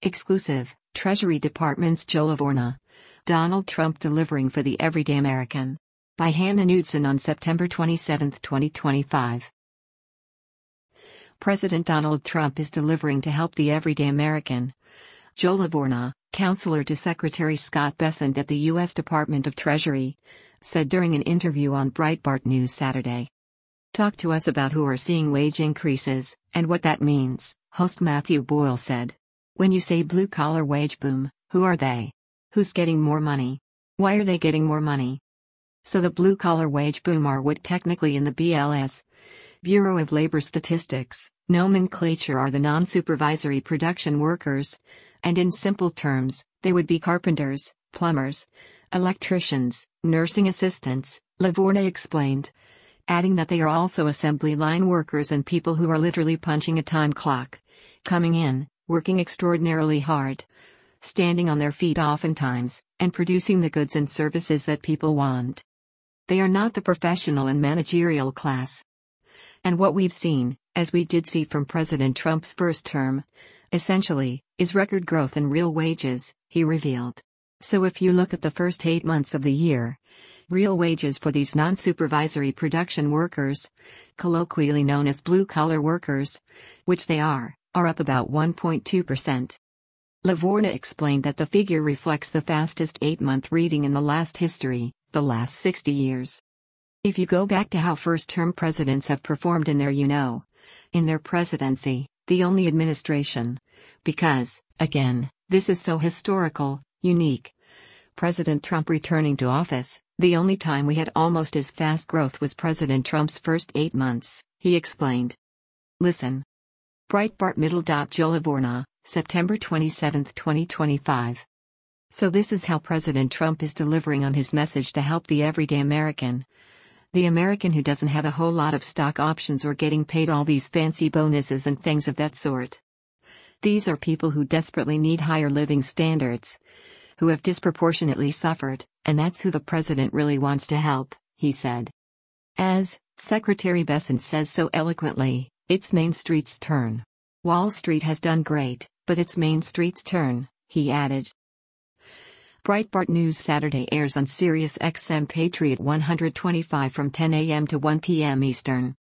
Exclusive, Treasury Department's Joe Livorno. Donald Trump delivering for the everyday American. By Hannah Knudsen on September 27, 2025. President Donald Trump is delivering to help the everyday American. Joe Livorno, counselor to Secretary Scott Bessent at the U.S. Department of Treasury, said during an interview on Breitbart News Saturday. Talk to us about who are seeing wage increases, and what that means, host Matthew Boyle said. When you say blue-collar wage boom, who are they? Who's getting more money? Why are they getting more money? So the blue-collar wage boom are what technically in the BLS, Bureau of Labor Statistics, nomenclature are the non-supervisory production workers, and in simple terms, they would be carpenters, plumbers, electricians, nursing assistants, Livorno explained, adding that they are also assembly line workers and people who are literally punching a time clock, coming in, working extraordinarily hard, standing on their feet oftentimes, and producing the goods and services that people want. They are not the professional and managerial class. And what we've seen, as we did see from President Trump's first term, essentially, is record growth in real wages, he revealed. So if you look at the first 8 months of the year, real wages for these non-supervisory production workers, colloquially known as blue-collar workers, which they are up about 1.2%. Livorno explained that the figure reflects the fastest 8-month reading in the last history, the last 60 years. If you go back to how first-term presidents have performed in their presidency, the only administration, because, again, this is so historical, unique. President Trump returning to office, the only time we had almost as fast growth was President Trump's first 8 months, he explained. Listen. Breitbart Middle. Joe Livorno, September 27, 2025. So this is how President Trump is delivering on his message to help the everyday American. The American who doesn't have a whole lot of stock options or getting paid all these fancy bonuses and things of that sort. These are people who desperately need higher living standards, who have disproportionately suffered, and that's who the president really wants to help, he said. As Secretary Bessent says so eloquently, it's Main Street's turn. Wall Street has done great, but it's Main Street's turn, he added. Breitbart News Saturday airs on Sirius XM Patriot 125 from 10 a.m. to 1 p.m. Eastern.